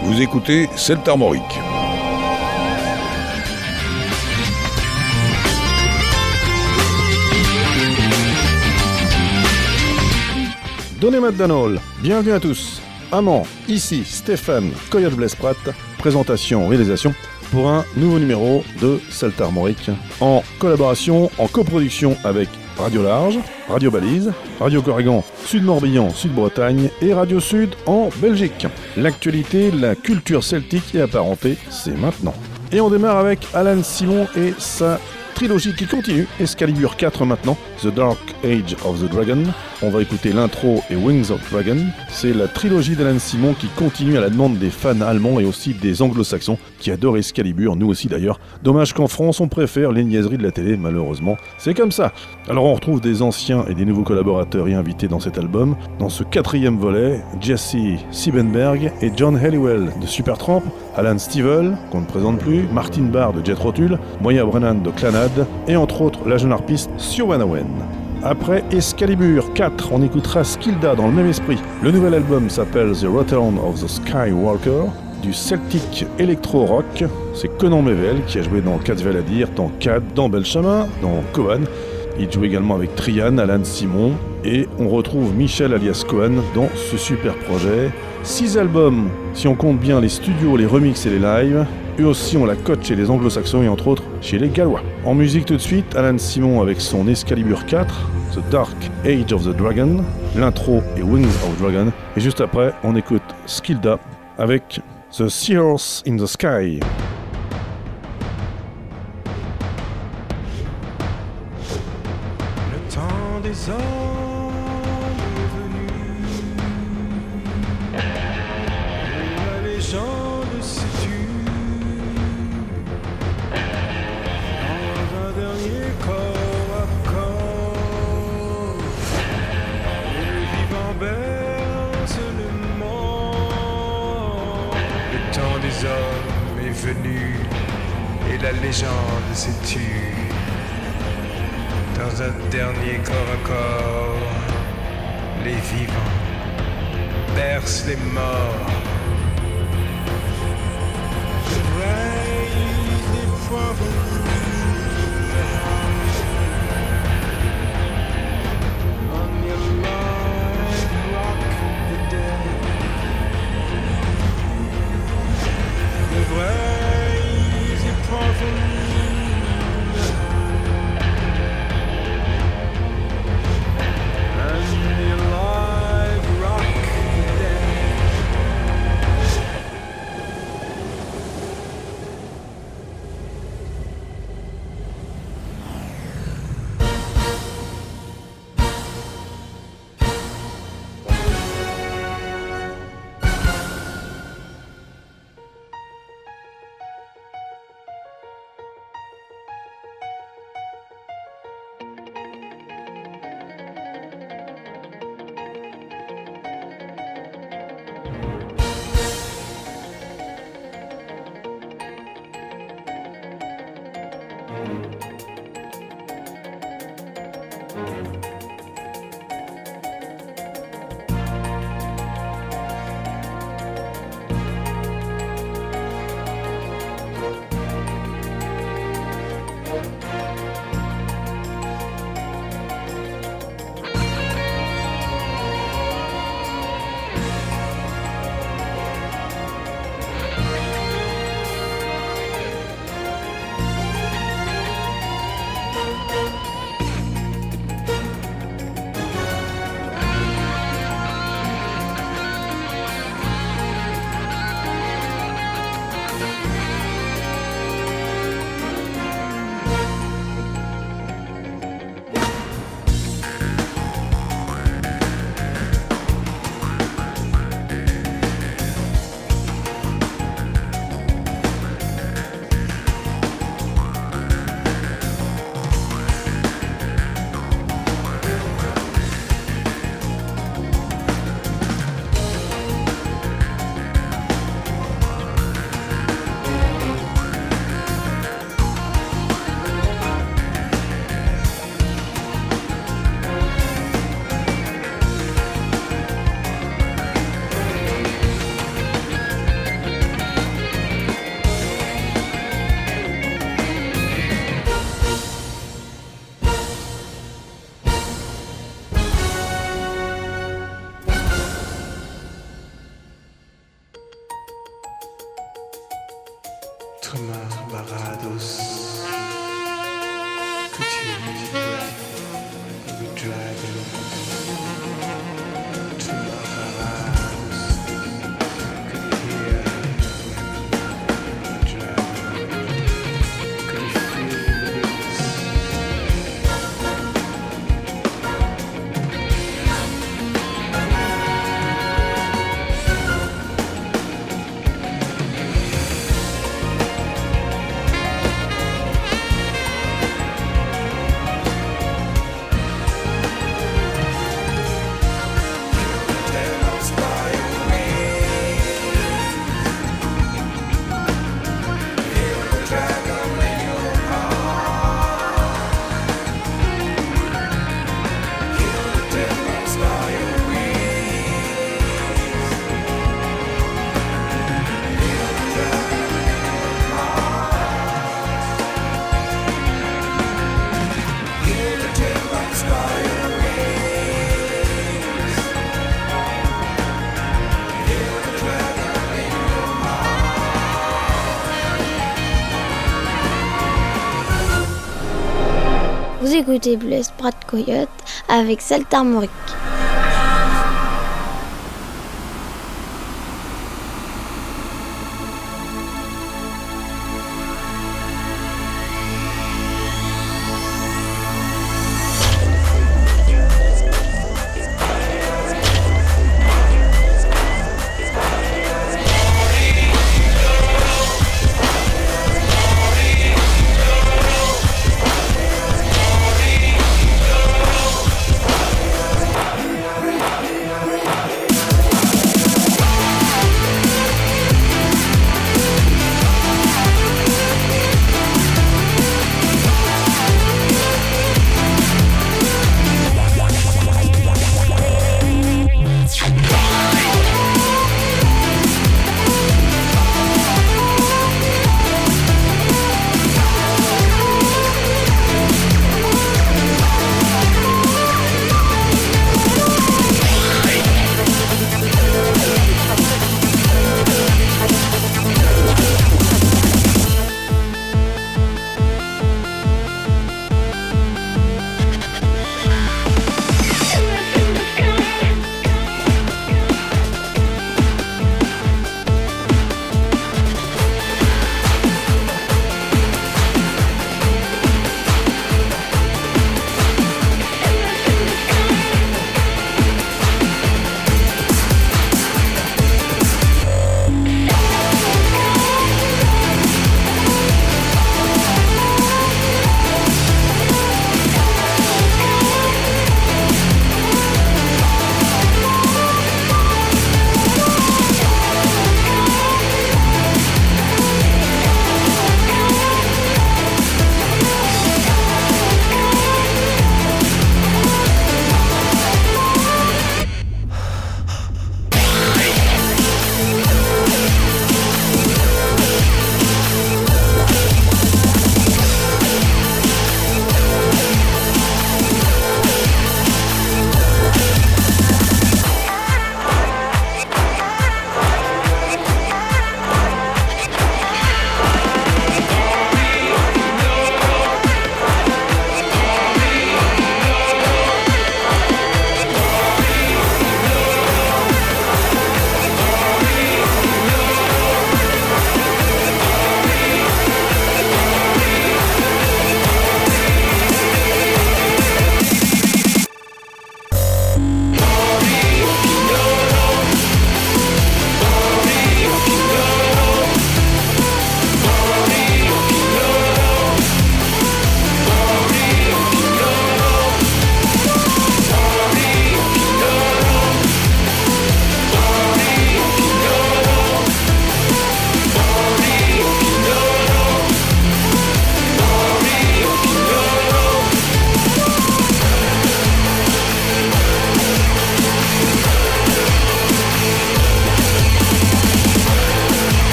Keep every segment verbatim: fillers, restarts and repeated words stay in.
Vous écoutez Celte Armorique. Donny McDonald, bienvenue à tous. Amant, ici Stéphane Coyote Blaise Pratt, présentation, réalisation pour un nouveau numéro de Celte Armorique en collaboration, en coproduction avec Radio Large, Radio Balise, Radio Corrigan, Sud Morbihan, Sud Bretagne et Radio Sud en Belgique. L'actualité, la culture celtique et apparentée, c'est maintenant. Et on démarre avec Alan Simon et sa trilogie qui continue, Excalibur quatre maintenant, The Dark Age of the Dragon. On va écouter l'intro et Wings of Dragon. C'est la trilogie d'Alan Simon qui continue à la demande des fans allemands et aussi des anglo-saxons qui adorent Excalibur, nous aussi d'ailleurs. Dommage qu'en France on préfère les niaiseries de la télé, malheureusement. C'est comme ça. Alors on retrouve des anciens et des nouveaux collaborateurs et invités dans cet album. Dans ce quatrième volet, Jesse Siebenberg et John Halliwell de Supertramp, Alan Stivell, qu'on ne présente plus, Martin Barr de Jethro Tull, Moya Brennan de Clannad et entre autres la jeune harpiste Siobhan Owen. Après Excalibur quatre, on écoutera Skilda dans le même esprit. Le nouvel album s'appelle The Return of the Skywalker, du Celtic Electro Rock. C'est Conan Mével qui a joué dans Cadsveladir, dans Cad, dans Belchamin, dans Cohen. Il joue également avec Trian, Alan Simon, et on retrouve Michel alias Cohen dans ce super projet. Six albums, si on compte bien les studios, les remixes et les lives. Eux aussi on la cote chez les anglo-saxons et entre autres chez les gallois. En musique tout de suite, Alan Simon avec son Excalibur quatre, The Dark Age of the Dragon, l'intro et Wings of Dragon. Et juste après, on écoute Skilda avec The Seahorse in the Sky. Le temps des hommes est venu, la légende s'est tue, dans un dernier corps à corps, les vivants bercent le mort. Le temps des hommes est venu et la légende s'est tue. Dans un dernier corps à corps, les vivants bercent les morts. Je raise les poivrons. On your life, rock the dead. Je raise les poivrons. Tremar Barados. Could you ride the dragon? Tremar Barados. Could you hear the dragon? Could you feel the winds? Vous écoutez Blaise Prat Coyote avec Celtes Armorique.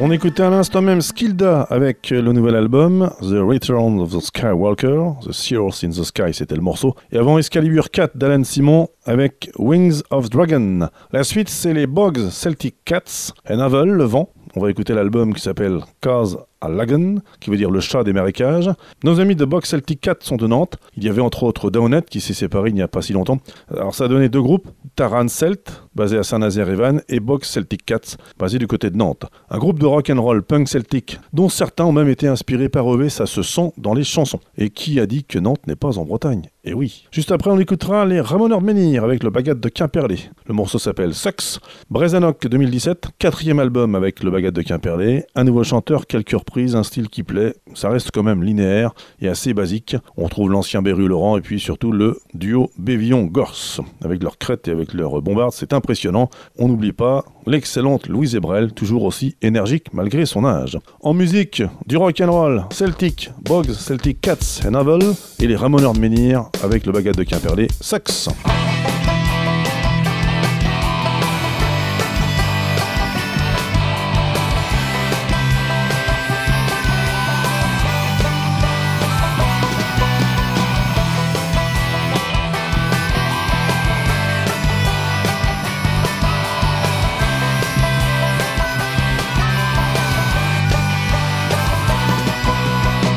On écoutait à l'instant même Skilda avec le nouvel album The Return of the Skywalker, The Seals in the Sky, c'était le morceau. Et avant Excalibur quatre d'Alan Simon avec Wings of Dragon. La suite, c'est les Bogs Celtic Cats, and Havel, le vent. On va écouter l'album qui s'appelle Cause à Lagan, qui veut dire le chat des marécages. Nos amis de Bogs Celtic Cats sont de Nantes. Il y avait entre autres Downhead qui s'est séparé il n'y a pas si longtemps. Alors ça a donné deux groupes, Taran Celt, basé à Saint-Nazaire-et-Vannes, et Bogs Celtic Cats, basé du côté de Nantes. Un groupe de rock and roll punk celtique, dont certains ont même été inspirés par eux, ça se sent dans les chansons. Et qui a dit que Nantes n'est pas en Bretagne ? Et oui. Juste après, on écoutera les Ramoneurs de Menhir avec le Bagad de Quimperlé. Le morceau s'appelle Sucks. Brezanoc deux mille dix-sept, quatrième album avec le Bagad de Quimperlé. Un nouveau chanteur, quelques reprises, un style qui plaît. Ça reste quand même linéaire et assez basique. On trouve l'ancien Berru Laurent et puis surtout le duo Bévillon-Gorse. Avec leur crête et avec leur bombarde, c'est impressionnant. On n'oublie pas l'excellente Louise Ebrel, toujours aussi énergique malgré son âge. En musique, du rock'n'roll, Celtic, Bogs, Celtic Cats and Havel et les Ramoneurs de Menhir avec le Bagad de Quimperlé, Sax.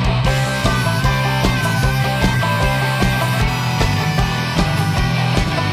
Thank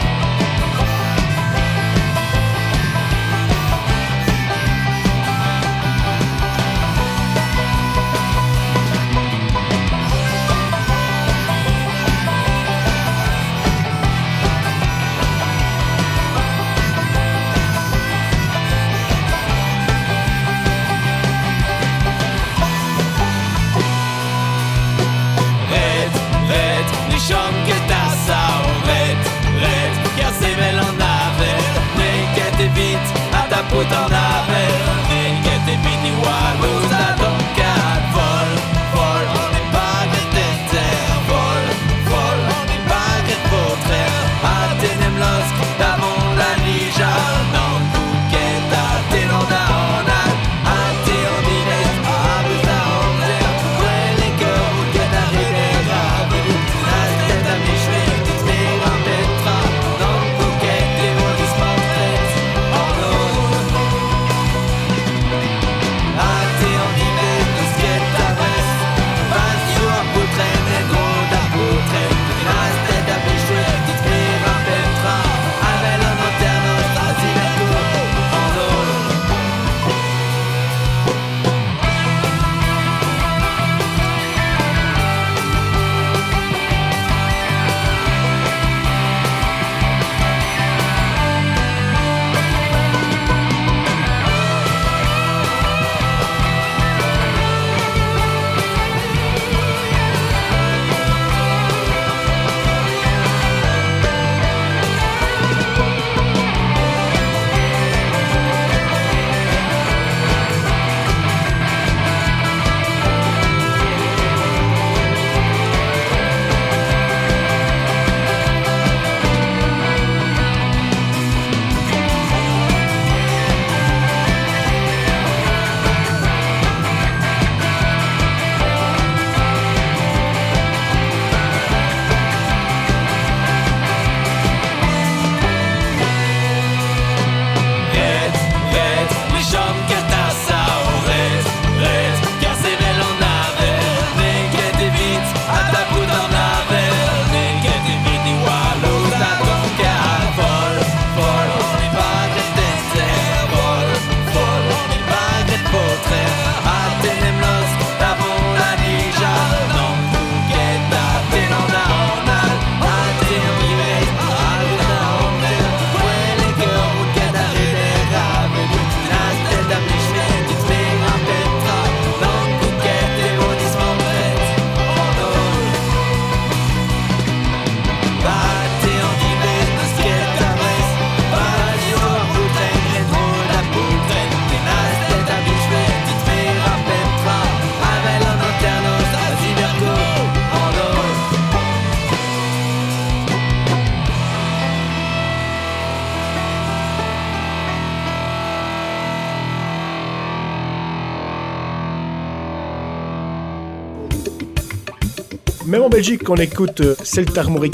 Même en Belgique, on écoute euh, Celtarmoric.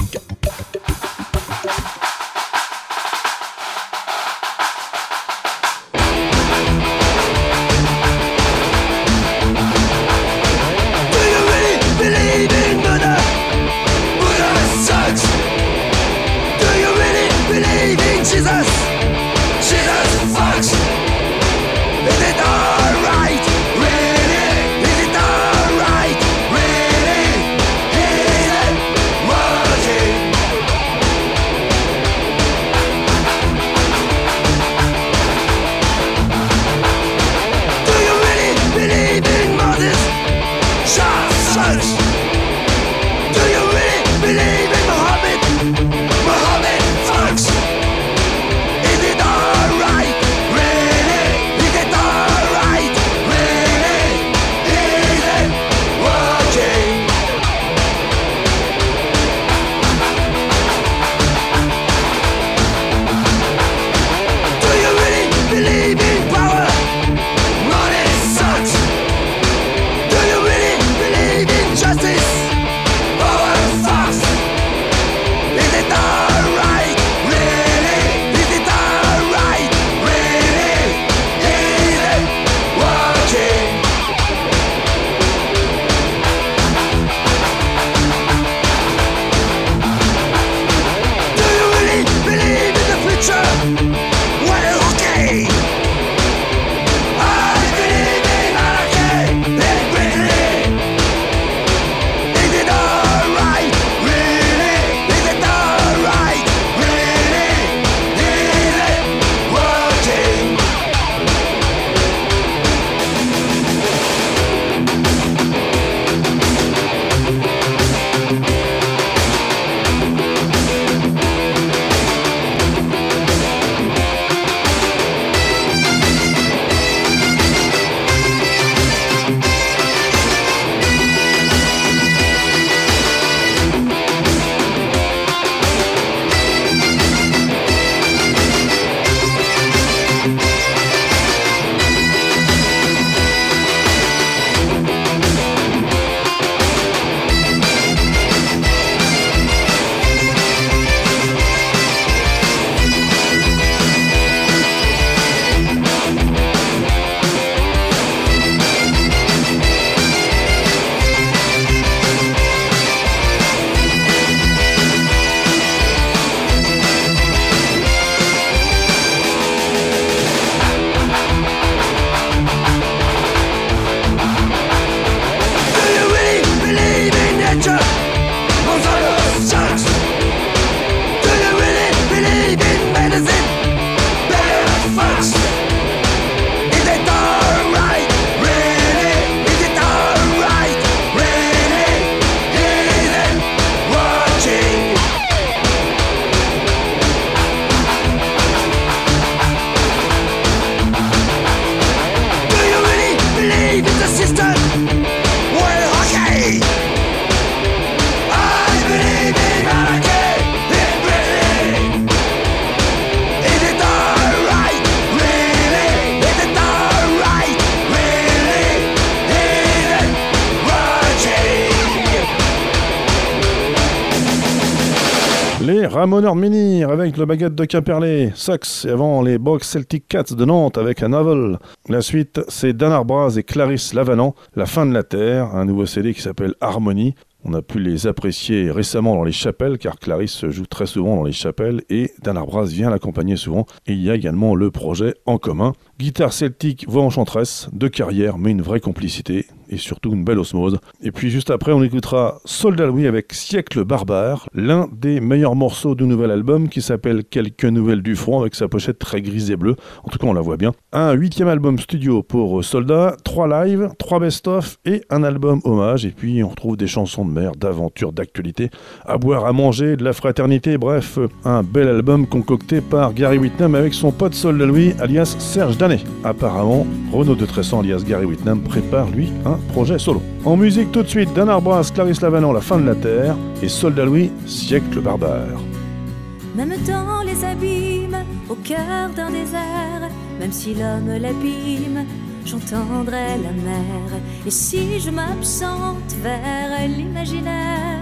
Les Ramoneurs Menhir avec le Baguette de Quimperlé, Sox, et avant les Box Celtic Cats de Nantes avec un novel. La suite, c'est Dan Arbraz et Clarisse Lavanant, La fin de la Terre, un nouveau C D qui s'appelle Harmonie. On a pu les apprécier récemment dans les chapelles, car Clarisse joue très souvent dans les chapelles et Dan Arbraz vient l'accompagner souvent. Et il y a également le projet En commun. Guitare celtique, voix enchanteresse, de carrière, mais une vraie complicité et surtout une belle osmose. Et puis juste après, on écoutera Soldat Louis avec Siècle barbare, l'un des meilleurs morceaux du nouvel album qui s'appelle Quelques nouvelles du front, avec sa pochette très grise et bleue. En tout cas, on la voit bien. Un huitième album studio pour Soldat, trois lives, trois best-of et un album hommage. Et puis on retrouve des chansons de mer, d'aventures, d'actualité, à boire, à manger, de la fraternité. Bref, un bel album concocté par Gary Whitnam avec son pote Soldat Louis, alias Serge Danet. Apparemment, Renaud de Tressan, alias Gary Whitnam, prépare lui un projet solo. En musique tout de suite, Dan Arbraz, Clarisse Lavanant, La fin de la Terre, et Soldat Louis, Siècle barbare. Même dans les abîmes, au cœur d'un désert, même si l'homme l'abîme, j'entendrai la mer. Et si je m'absente vers l'imaginaire,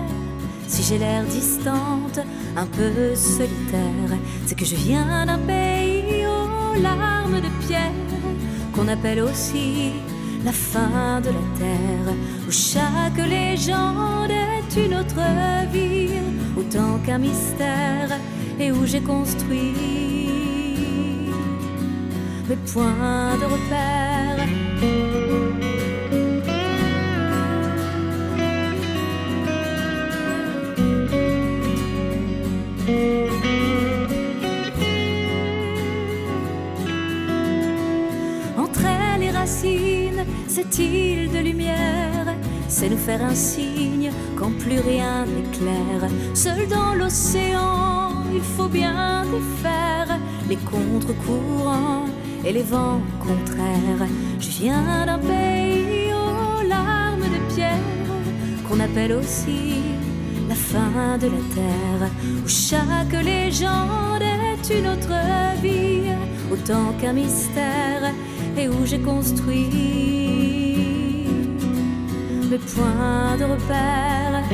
si j'ai l'air distante, un peu solitaire, c'est que je viens d'un pays aux larmes de pierre, qu'on appelle aussi la fin de la terre, où chaque légende est une autre vie, autant qu'un mystère, et où j'ai construit mes points de repère. Entre elle et racines, cette île de lumière, c'est nous faire un signe quand plus rien n'est clair. Seul dans l'océan, il faut bien défaire les contre-courants et les vents contraires. Je viens d'un pays aux larmes de pierre, qu'on appelle aussi la fin de la terre, où chaque légende est une autre vie, autant qu'un mystère, et où j'ai construit mes points de repère.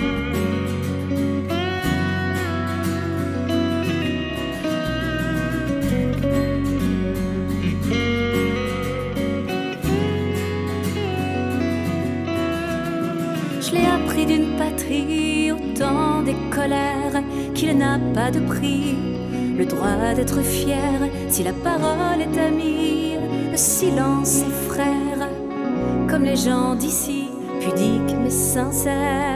Je l'ai appris d'une patrie, autant des colères, qu'il n'a pas de prix, le droit d'être fier, si la parole est amie, le silence est frère, comme les gens d'ici, pudiques mais sincères.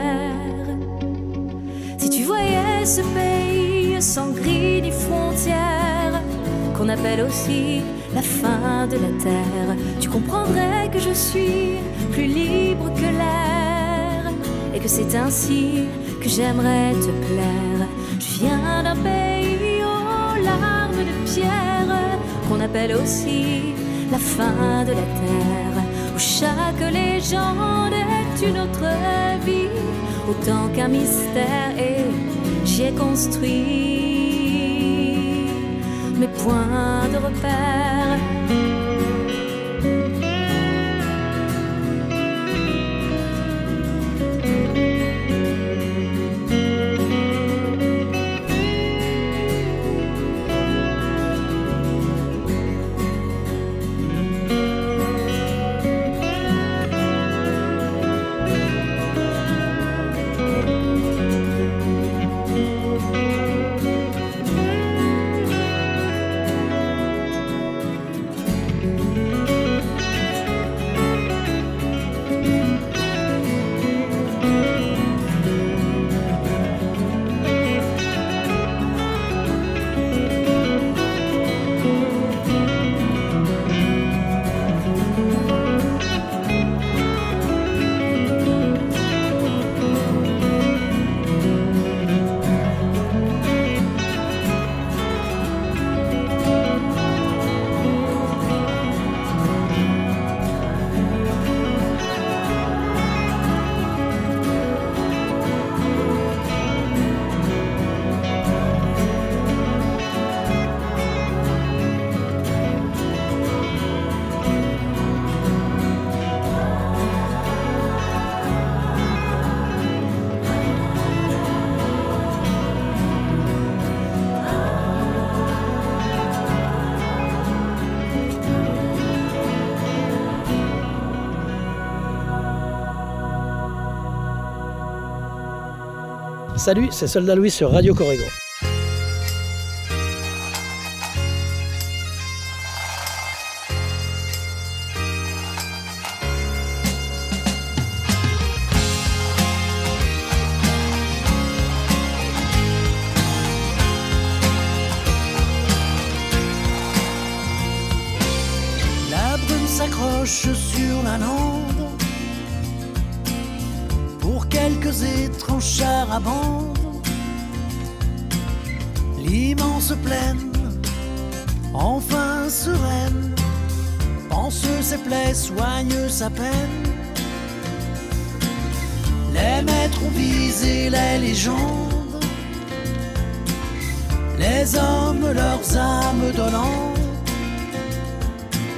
Si tu voyais ce pays sans gris ni frontières, qu'on appelle aussi la fin de la terre, tu comprendrais que je suis plus libre que l'air, et que c'est ainsi que j'aimerais te plaire. Je viens d'un pays aux larmes de pierre, qu'on appelle aussi la fin de la terre, où chaque légende est une autre vie, autant qu'un mystère, et j'y ai construit mes points de repère. Salut, c'est Soldat Louis sur Radio Corrigo. La brume s'accroche sur la lande pour quelques étranges charabandes. L'immense plaine, enfin sereine, pense ses plaies, soigne sa peine. Les maîtres ont visé les légendes, les hommes leurs âmes donnant.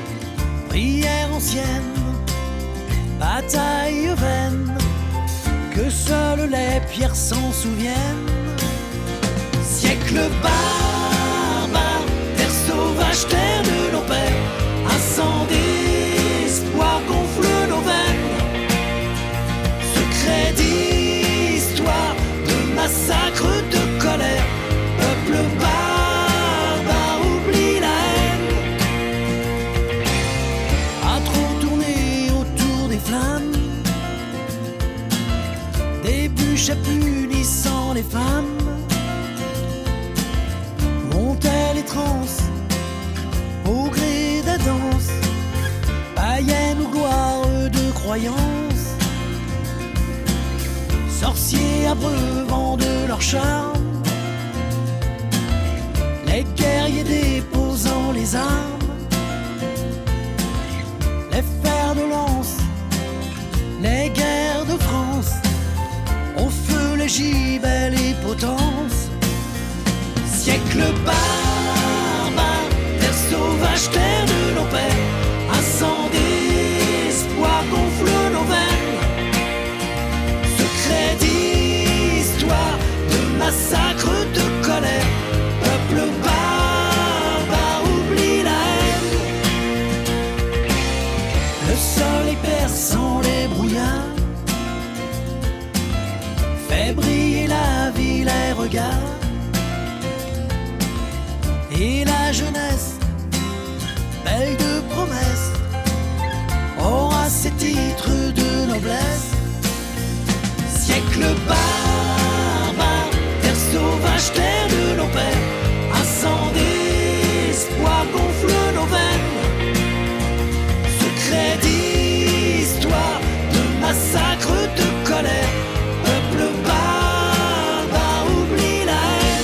Prière ancienne, bataille vaine, que seules les pierres s'en souviennent. Siècle barbare, terre sauvage, terre de nos pères, un sang d'espoir gonfle nos veines. Secret d'histoire, de massacre, de colère, peuple barbare oublie la haine. À trop tourner autour des flammes, des bûches punissant les femmes, montaient les trans au gré de la danse, païenne ou gloire de croyance, sorciers abreuvant de leur charme, les guerriers déposant les armes, les fers de lance, les guerres de France, au feu les gibets, les potences. Siècle barbare, terre sauvage, terre de nos pères, un sang d'espoir gonfle nos veines. Secret d'histoire, de massacre, de colère, peuple barbare oublie la haine. Le soleil perçant les brouillards fait briller la ville, les regards. Et la jeunesse, belle de promesses, aura ses titres de noblesse. Siècle barbare, terre sauvage, terre de nos pères, un sang d'espoir gonfle nos veines. Secret d'histoire, de massacre, de colère, peuple barbare oublie la haine.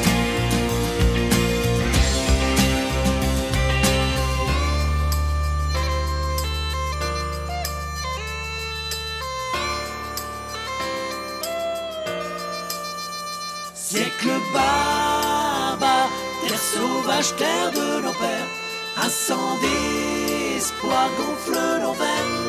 Siècle barbare, terre sauvage, terre de nos pères, un sang d'espoir gonfle nos veines.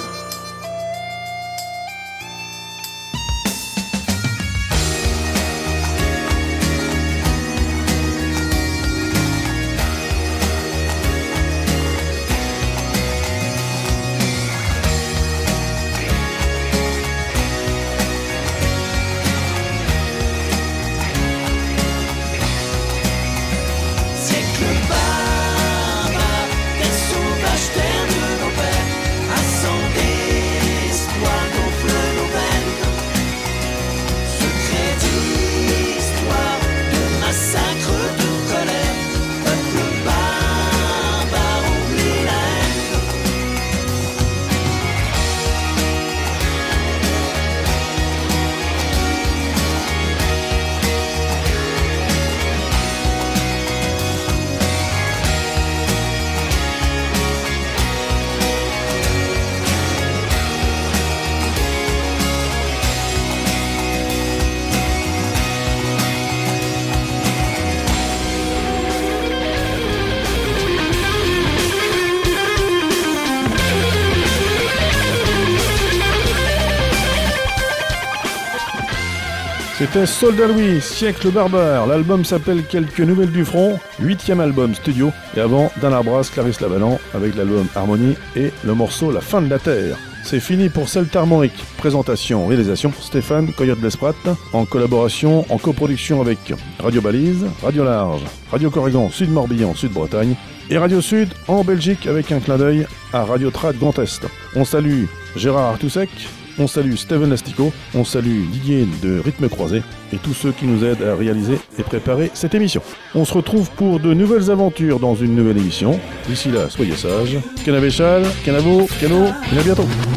C'était Soldat Louis, Siècle barbare. L'album s'appelle Quelques nouvelles du front, huitième album studio. Et avant, Dan Arbras, Clarisse Lavalan, avec l'album Harmonie et le morceau La fin de la terre. C'est fini pour Celtar Armorique. Présentation, réalisation, Stéphane Coyote Blesprat, en collaboration, en coproduction avec Radio Balise, Radio Large, Radio Corrigan, Sud Morbihan, Sud Bretagne, et Radio Sud en Belgique avec un clin d'œil à Radio Trad Grand Est. On salue Gérard Artousek, on salue Steven Lastico, on salue Didier de Rythme Croisé et tous ceux qui nous aident à réaliser et préparer cette émission. On se retrouve pour de nouvelles aventures dans une nouvelle émission. D'ici là, soyez sages. Canavéchal, Canavo, Cano, et à bientôt.